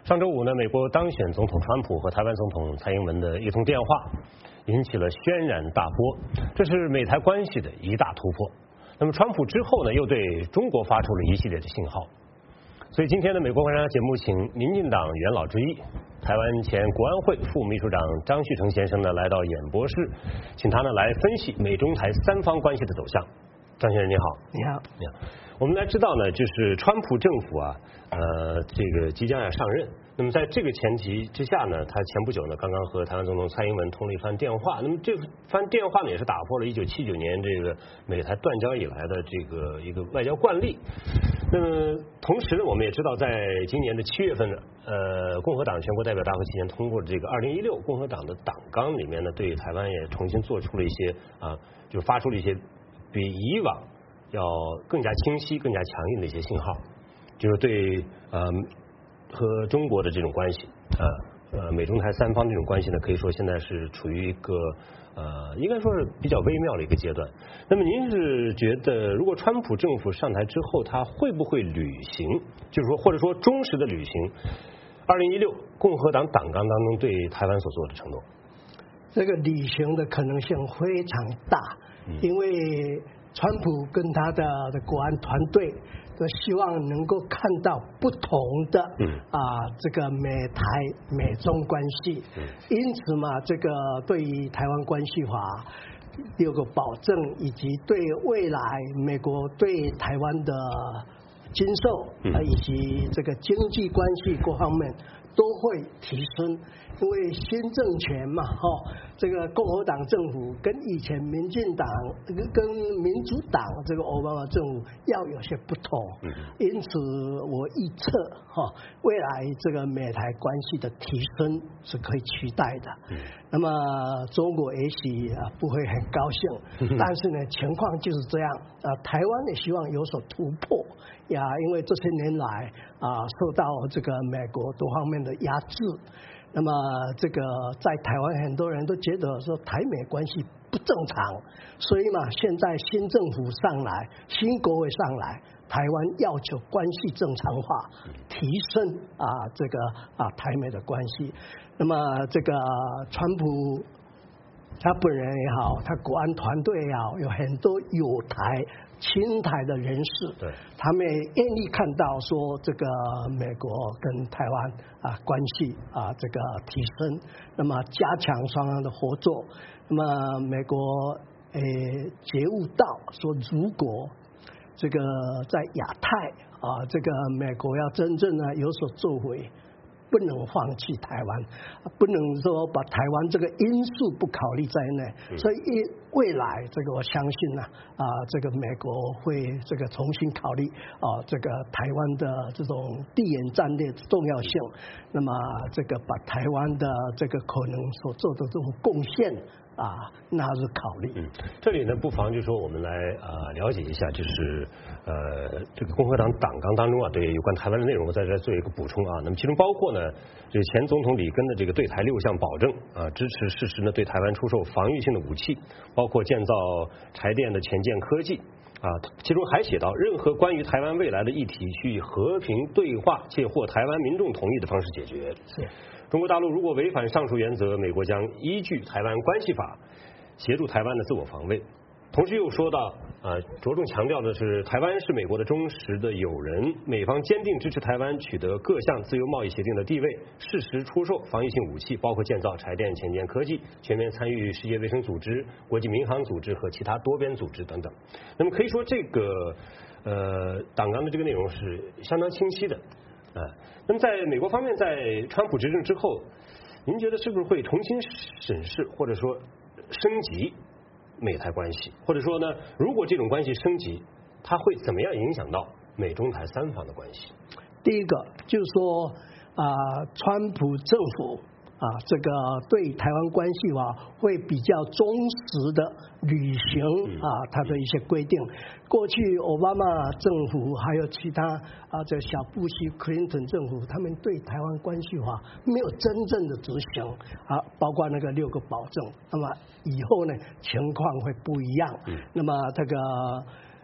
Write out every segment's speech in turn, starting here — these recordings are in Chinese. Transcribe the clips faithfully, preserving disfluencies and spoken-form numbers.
上周五呢，美国当选总统川普和台湾总统蔡英文的一通电话，引起了轩然大波，这是美台关系的一大突破。那么川普之后呢，又对中国发出了一系列的信号。所以今天的美国观察节目，请民进党元老之一、台湾前国安会副秘书长张旭成先生呢来到演播室，请他呢来分析美中台三方关系的走向。张先生你好。 你好。 你好。我们来知道呢，就是川普政府啊，呃，这个即将要上任。那么在这个前提之下呢，他前不久呢，刚刚和台湾总统蔡英文通了一番电话。那么这番电话呢，也是打破了一九七九年这个美台断交以来的这个一个外交惯例。那么同时呢，我们也知道，在今年的七月份，呃，共和党全国代表大会期间通过的这个二零一六共和党的党纲里面呢，对台湾也重新做出了一些啊，就发出了一些比以往要更加清晰、更加强硬的一些信号，就是对呃和中国的这种关系，呃呃美中台三方这种关系呢，可以说现在是处于一个呃应该说是比较微妙的一个阶段。那么您是觉得，如果川普政府上台之后，他会不会履行，就是说或者说忠实的履行二零一六共和党党纲当中对台湾所做的承诺？ 这个履行的可能性非常大，因为川普跟他的国安团队都希望能够看到不同的啊这个美台美中关系，因此嘛，这个对于台湾关系法六个保证，以及对未来美国对台湾的经受啊以及这个经济关系各方面都会提升。因为新政权嘛，哈，这个共和党政府跟以前民进党跟民主党这个奥巴马政府要有些不同，因此我预测哈，未来这个美台关系的提升是可以期待的。那么中国也许啊不会很高兴，但是呢情况就是这样啊，台湾也希望有所突破呀，因为这些年来啊受到这个美国多方面的压制。那么这个在台湾很多人都觉得说台美关系不正常，所以嘛，现在新政府上来，新国会上来，台湾要求关系正常化，提升啊这个啊台美的关系。那么这个川普他本人也好，他国安团队也好，有很多友台亲台的人士，对，他们也愿意看到说这个美国跟台湾啊关系啊这个提升，那么加强双方的合作。那么美国诶觉悟到说，如果这个在亚太啊这个美国要真正的有所作为，不能放弃台湾，不能说把台湾这个因素不考虑在内，所以未来这个我相信呢啊，这个美国会这个重新考虑啊这个台湾的这种地缘战略重要性，那么这个把台湾的这个可能所做的这种贡献啊纳入考虑。 嗯，这里呢不妨就说我们来呃了解一下，就是呃这个共和党党纲当中啊对有关台湾的内容，我在这做一个补充啊。那么其中包括呢，这前总统里根的这个对台六项保证啊，支持适时呢对台湾出售防御性的武器，包括建造柴电的潜舰科技啊。其中还写到，任何关于台湾未来的议题，需以和平对话且获台湾民众同意的方式解决。 是。 中国大陆如果违反上述原则，美国将依据《台湾关系法》协助台湾的自我防卫。同时又说到，呃，着重强调的是，台湾是美国的忠实的友人，美方坚定支持台湾取得各项自由贸易协定的地位，适时出售防御性武器，包括建造柴电潜舰科技，全面参与世界卫生组织、国际民航组织和其他多边组织等等。那么可以说，这个呃党纲的这个内容是相当清晰的。啊，那么在美国方面，在川普执政之后，您觉得是不是会重新审视或者说升级美台关系？或者说呢，如果这种关系升级，它会怎么样影响到美中台三方的关系？ 第一个就是说啊、呃，川普政府啊，这个对台湾关系法会比较忠实的履行啊，它的一些规定。过去奥巴马政府还有其他啊，这小布希、克林顿政府，他们对台湾关系法没有真正的执行啊，包括那个六个保证。那么以后呢，情况会不一样。那么这个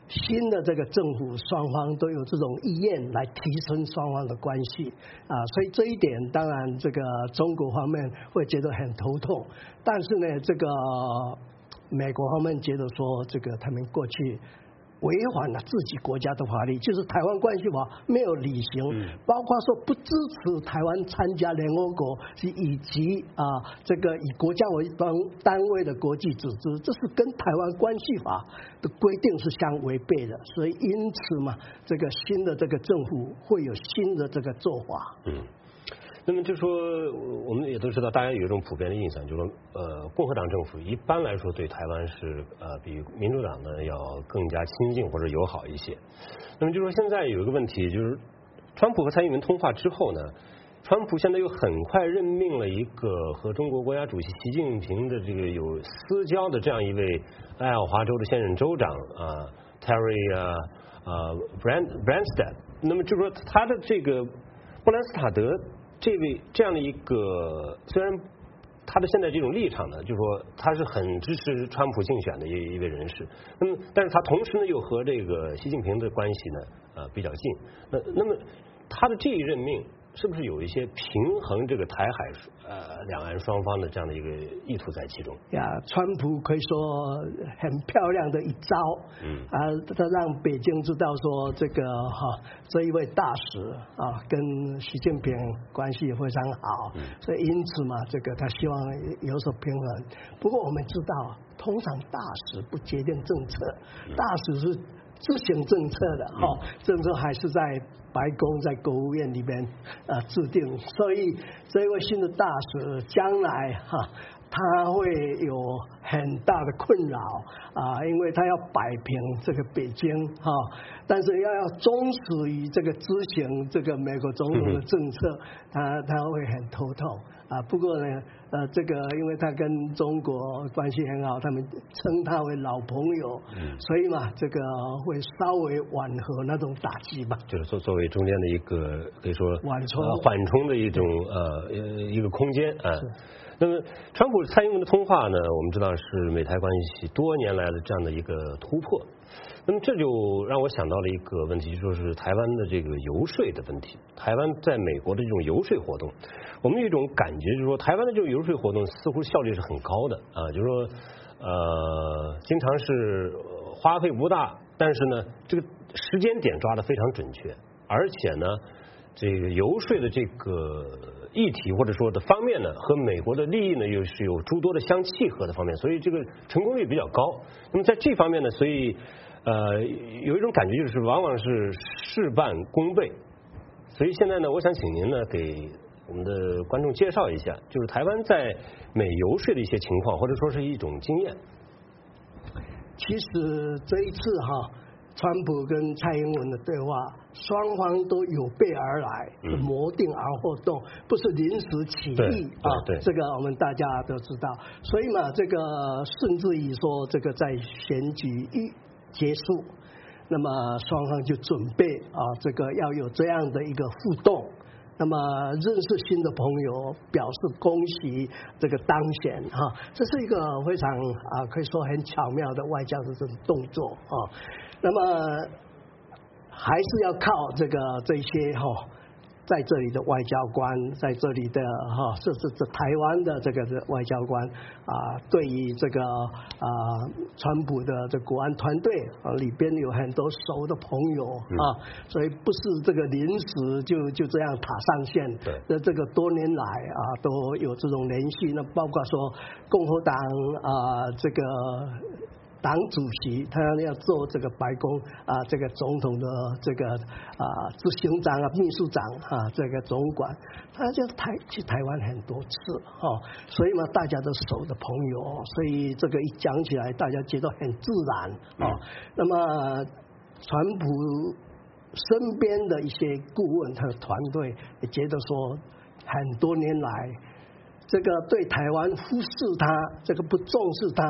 新的这个政府双方都有这种意愿来提升双方的关系啊，所以这一点当然这个中国方面会觉得很头痛，但是呢，这个美国方面觉得说这个他们过去违反了自己国家的法律，就是台湾关系法没有履行，嗯、包括说不支持台湾参加联合国，以及啊这个以国家为单单位的国际组织，这是跟台湾关系法的规定是相违背的，所以因此嘛，这个新的这个政府会有新的这个做法。 嗯。那么就说，我们也都知道，大家有一种普遍的印象，就是说，呃，共和党政府一般来说对台湾是呃比民主党呢要更加亲近或者友好一些。那么就说现在有一个问题，就是川普和蔡英文通话之后呢，川普现在又很快任命了一个和中国国家主席习近平的这个有私交的这样一位爱奥华州的现任州长啊 Terry 啊啊 Brand Branstad。那么就说他的这个布兰斯塔德。这位这样的一个，虽然他的现在这种立场呢，就是说他是很支持川普竞选的一一位人士，那么但是他同时呢又和这个习近平的关系呢呃比较近，那那么他的这一任命是不是有一些平衡这个台海呃两岸双方的这样的一个意图在其中？ 呀，川普可以说很漂亮的一招，嗯啊，他让北京知道说这个哈、啊、这一位大使啊跟习近平关系也非常好，嗯、所以因此嘛，这个他希望有所平衡。不过我们知道，通常大使不决定政策，大使是执行政策的哈、哦，政策还是在白宫在国务院里面呃制定，所以这位新的大使将来哈。他会有很大的困扰啊，因为他要摆平这个北京哈，但是要要忠实于这个执行这个美国总统的政策，他他会很头痛啊。不过呢，呃，这个因为他跟中国关系很好，他们称他为老朋友，所以嘛，这个会稍微缓和那种打击吧。 就是作作为中间的一个可以说缓冲、 呃、缓冲的一种呃一个空间啊。那么，川普蔡英文的通话呢，我们知道是美台关系多年来的这样的一个突破。那么这就让我想到了一个问题，就是台湾的这个游说的问题。台湾在美国的这种游说活动，我们有一种感觉，就是说台湾的这种游说活动似乎效率是很高的啊，就是说呃，经常是花费不大，但是呢，这个时间点抓得非常准确，而且呢，这个游说的这个议题或者说的方面呢，和美国的利益呢又是有诸多的相契合的方面，所以这个成功率比较高。那么在这方面呢，所以呃有一种感觉就是往往是事半功倍。所以现在呢，我想请您呢给我们的观众介绍一下，就是台湾在美游说的一些情况，或者说是一种经验。 其实这一次哈。川普跟蔡英文的对话，双方都有备而来，嗯、谋定而后动，不是临时起意啊。这个我们大家都知道。所以嘛，这个甚至于说，这个在选举一结束，那么双方就准备啊，这个要有这样的一个互动。那么认识新的朋友，表示恭喜这个当选哈、啊，这是一个非常啊可以说很巧妙的外交的这种动作啊。那么还是要靠这个这些哈、哦，在这里的外交官，在这里的哈，这这这台湾的这个外交官啊，对于这个啊川普的这国安团队啊里边有很多熟的朋友啊，所以不是这个临时就就这样塔上线。 对， 那这个多年来啊都有这种联系，那包括说共和党啊这个。党主席他要做这个白宫啊，这个总统的这个啊执行长啊、秘书长啊，这个总管，他就台去台湾很多次哦，所以嘛，大家都熟的朋友，所以这个一讲起来，大家觉得很自然哦。那么，川普身边的一些顾问，他的团队也觉得说，很多年来。这个对台湾忽视他，这个不重视他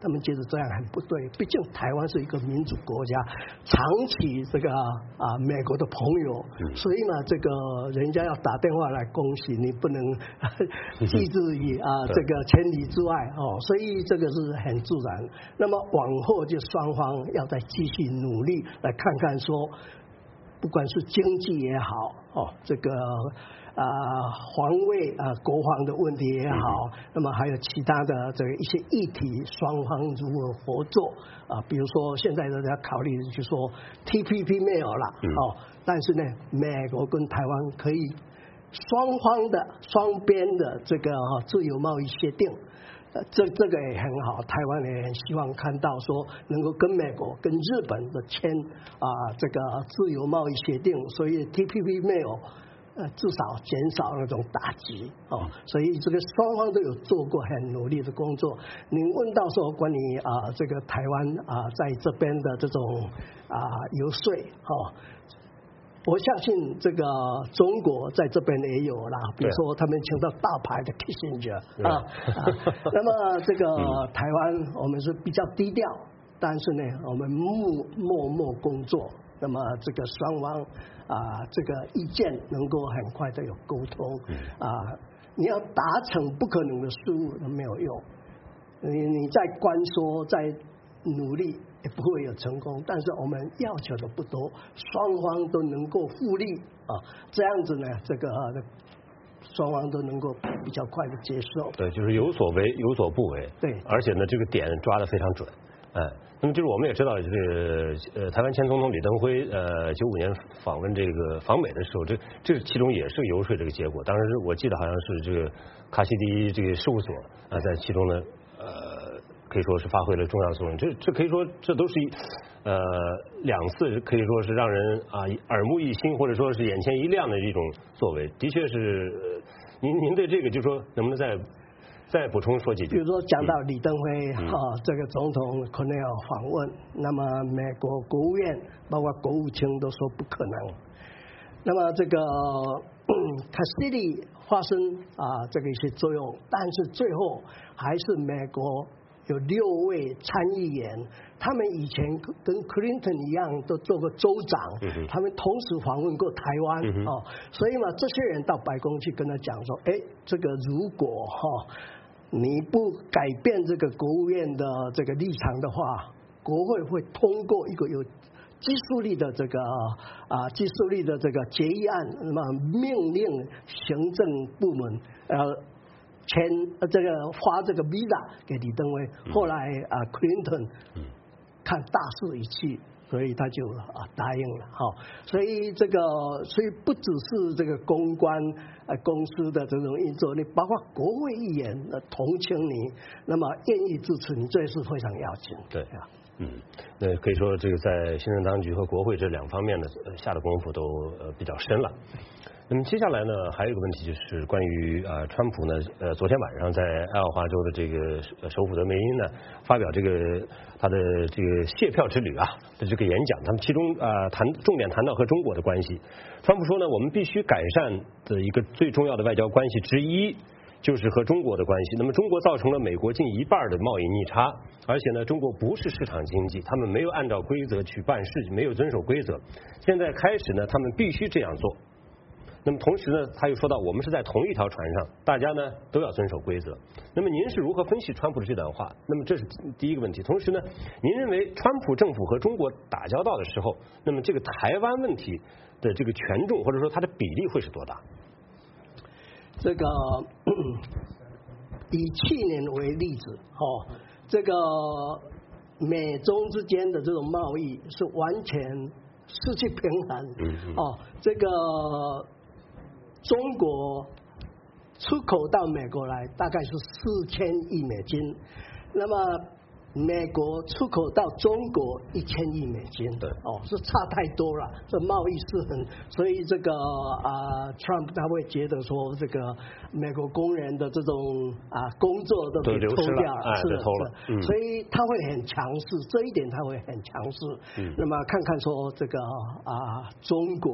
他们觉得这样很不对，毕竟台湾是一个民主国家，长期这个啊美国的朋友，所以呢，这个人家要打电话来恭喜你，不能置之于啊这个千里之外哦，所以这个是很自然。那么往后就双方要再继续努力来看看说，不管是经济也好哦，这个。啊，防卫啊，国防的问题也好，那么还有其他的这个一些议题，双方如何合作啊？比如说现在大家考虑就说 T P P 没有了哦，但是呢，美国跟台湾可以双方的双边的这个自由贸易协定。呃，这这个也很好，台湾也很希望看到说能够跟美国、跟日本的签啊这个自由贸易协定，所以 T P P 没有。呃，至少减少那种打击哦，所以这个双方都有做过很努力的工作。您问到说关于啊这个台湾啊在这边的这种啊游说哦，我相信这个中国在这边也有啦，比如说他们请到大牌的 Kissinger 啊啊，那么这个台湾我们是比较低调，但是呢我们默默默工作。那么这个双方啊，这个意见能够很快的有沟通啊，你要达成不可能的事物都没有用，你你在关说在努力也不会有成功，但是我们要求的不多，双方都能够互利啊，这样子呢，这个双方都能够比较快的接受。 对，就是有所为有所不为。 对， 而且呢，这个点抓得非常准，哎。那么就是我们也知道，就是呃，台湾前总统李登辉呃，九五年访问这个访美的时候，这这其中也是游说这个结果。当时我记得好像是这个卡西迪这个事务所啊，在其中呢呃，可以说是发挥了重要作用。这这可以说这都是呃两次可以说是让人啊耳目一新，或者说是眼前一亮的一种作为。的确是，您您对这个就说能不能再？再补充说几句。 比如说讲到李登辉哈、嗯啊，这个总统可能要访问，那么美国国务院包括国务卿都说不可能。那么这个卡西迪发生啊这个一些作用，但是最后还是美国有六位参议员，他们以前跟 Clinton 一样都做过州长，嗯、他们同时访问过台湾、嗯、哦，所以嘛，这些人到白宫去跟他讲说，哎，这个如果哈。哦你不改变这个国务院的这个立场的话，国会会通过一个有技术力的这个啊技术力的这个决议案，那么命令行政部门呃签这个发这个 visa 给李登辉。后来啊 Clinton 看大势已去。所以他就啊答应了哈，所以这个所以不只是这个公关呃公司的这种运作，你包括国会议员呃同情你，那么愿意支持你，这也是非常要紧。 对啊，嗯，那可以说这个在行政当局和国会这两方面呢下的功夫都呃比较深了。那么接下来呢，还有一个问题就是关于呃，川普呢，呃，昨天晚上在爱奥华州的这个首府德梅因呢，发表这个他的这个谢票之旅啊的这个演讲，他们其中啊、呃、谈重点谈到和中国的关系。川普说呢，我们必须改善的一个最重要的外交关系之一就是和中国的关系。那么中国造成了美国近一半的贸易逆差，而且呢，中国不是市场经济，他们没有按照规则去办事，没有遵守规则。现在开始呢，他们必须这样做。那么同时呢，他又说到，我们是在同一条船上，大家呢都要遵守规则。那么您是如何分析川普的这段话？那么这是第一个问题。同时呢，您认为川普政府和中国打交道的时候，那么这个台湾问题的这个权重或者说它的比例会是多大？ 这个以去年为例子，哦，这个美中之间的这种贸易是完全失去平衡，嗯嗯哦，这个。中国出口到美国来大概是四千亿美金，那么美国出口到中国一千亿美金，对，哦，是差太多了，这贸易是很，所以这个啊 ，Trump 他会觉得说这个美国工人的这种啊工作都被偷掉了， 是的，偷了， 嗯，所以他会很强势，这一点他会很强势。嗯，那么看看说这个啊中国。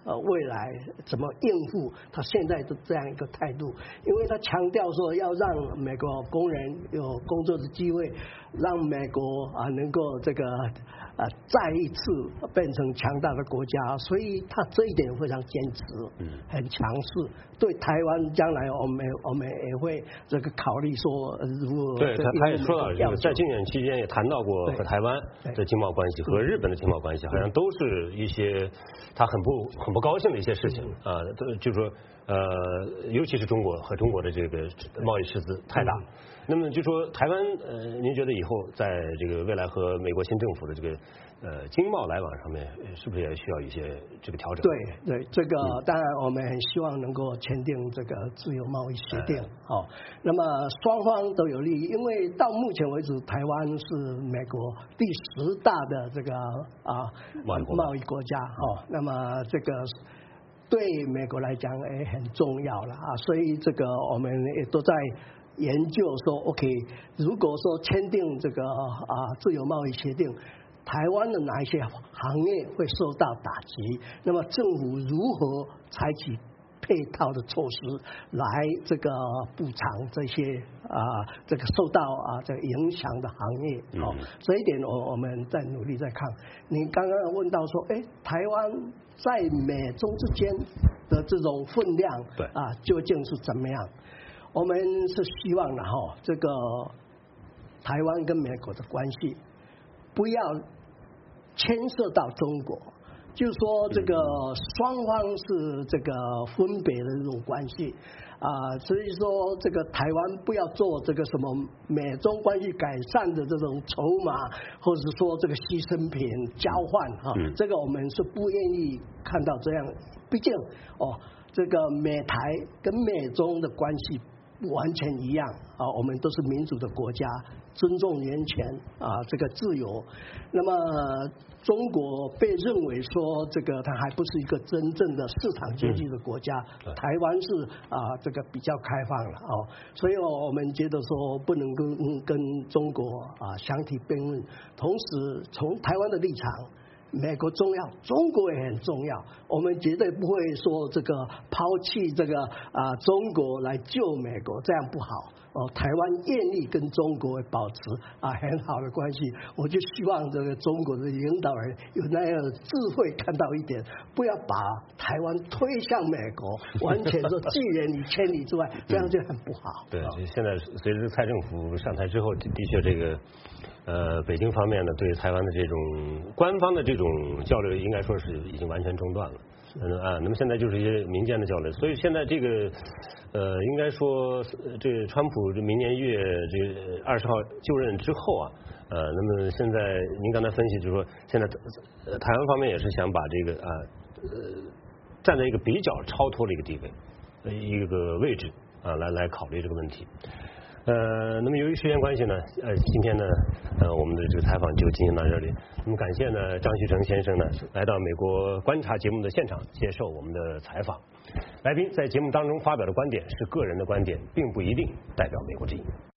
呃未来怎么应付他现在的这样一个态度，因为他强调说要让美国工人有工作的机会，让美国啊能够这个啊再一次变成强大的国家，所以他这一点非常坚持，嗯，很强势。对台湾将来我们我们也会这个考虑说如何。 对，他他也说到这个，在竞选期间也谈到过和台湾的经贸关系和日本的经贸关系，好像都是一些他很不很不高兴的一些事情啊，就是说呃，尤其是中国和中国的这个贸易赤字太大。那么就说台湾呃，您觉得以后在这个未来和美国新政府的这个呃经贸来往上面，是不是也需要一些这个调整？ 对对，这个当然我们很希望能够签订这个自由贸易协定，哦，那么双方都有利益，因为到目前为止，台湾是美国第十大的这个啊贸易国家，哦，那么这个对美国来讲也很重要了啊，所以这个我们也都在研究说 ，OK， 如果说签订这个啊自由贸易协定，台湾的哪一些行业会受到打击？那么政府如何采取配套的措施来这个补偿这些啊这个受到啊这个影响的行业？哦，嗯、这一点我我们在努力在看。你刚刚问到说，哎，台湾在美中之间的这种分量， 对啊，究竟是怎么样？我们是希望呢，哈，这个台湾跟美国的关系不要牵涉到中国，就是说这个双方是这个分别的这种关系啊，所以说这个台湾不要做这个什么美中关系改善的这种筹码，或者说这个牺牲品交换哈，这个我们是不愿意看到这样，毕竟哦，这个美台跟美中的关系完全一样啊，我们都是民主的国家，尊重人权啊，这个自由。那么中国被认为说这个它还不是一个真正的市场经济的国家，嗯、台湾是啊这个比较开放了哦，所以我们觉得说不能跟跟中国啊相提并论。同时从台湾的立场，美国重要，中国也很重要，我们绝对不会说这个抛弃这个啊中国来救美国，这样不好哦。台湾愿意跟中国保持啊很好的关系，我就希望这个中国的领导人有那样的智慧，看到一点，不要把台湾推向美国，完全说拒人于千里之外，这样就很不好。 对，现在随着蔡政府上台之后，的确这个。呃，北京方面呢，对台湾的这种官方的这种交流，应该说是已经完全中断了。嗯啊，那么现在就是一些民间的交流，所以现在这个呃，应该说这川普这明年一月这二十号就任之后啊，呃，那么现在您刚才分析就是说，现在呃台湾方面也是想把这个啊呃站在一个比较超脱的一个地位，一个位置啊来来考虑这个问题。呃，那么由于时间关系呢，呃，今天呢，呃，我们的这个采访就进行到这里。那么感谢呢，张旭成先生呢来到美国观察节目的现场接受我们的采访。来宾在节目当中发表的观点是个人的观点，并不一定代表美国之音。